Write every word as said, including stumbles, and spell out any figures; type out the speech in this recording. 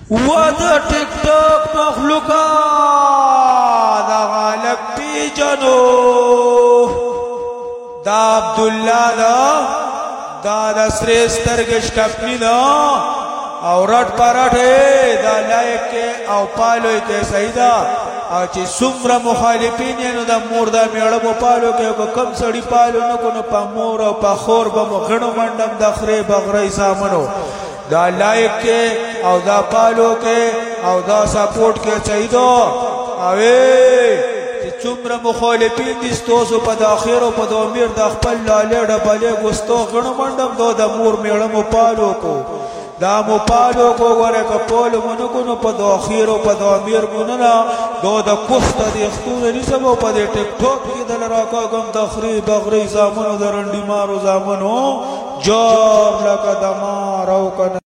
و د ټیک ټاک مخلوقات دا غالب پی جنو دا عبدالله دا دا دا سری سترگش کپنی دا او رٹ پرٹ ہے دا لائق کے او پالوی کے سیدہ او چی سمر مخالفین یعنی دا مور دا میڑم پالو کے او کم سڑی پالو نکو نو پا مور او پا خور بمو غنو مندم دا خری بغری سامنو دا لائق کے او دا پالو کے او دا سپورٹ کے چاہیدو اوے چمر مخالفین دستوسو پا دا خیرو پا دا امیر دا خپل لالی ڈبالی گستو غنو مندم دو دا مور میڑم پالو کو دا مو پالو کو گوره که پولو منکو نو پا دا خیرو پا دا امیر مننا دو دا کفت دی اختون نیسمو پا دی ٹک ٹوک کی دل راکا گم دا خری بغری زامنو دا رندی مارو زامنو جار لکا دا مارو کن